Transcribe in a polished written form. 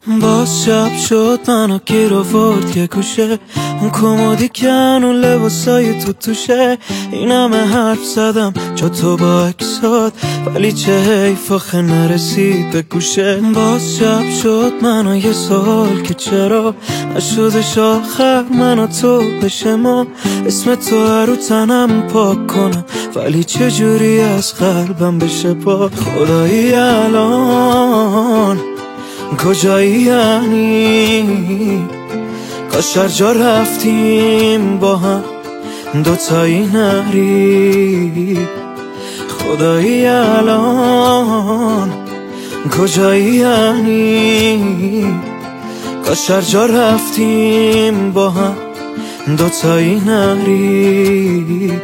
باز شب شد منو گیر آورد که گوشه اون کمدی کن اون لباسای توشه. این همه حرف زدم جا تو با اکسات، ولی چه حیف آخه نرسید به گوشه. باز شب شد منو یه سوال که چرا نشدش آخر من و تو بشه ما. اسم تو رو تنم پاک کنم، ولی چجوری از قلبم بشه پاک. خدایی الان کجایی یعنی؟ کاش هر جا رفتیم با هم دوتایی نری. خدایی الان کجایی یعنی؟ کاش هر جا رفتیم با هم دوتایی نری.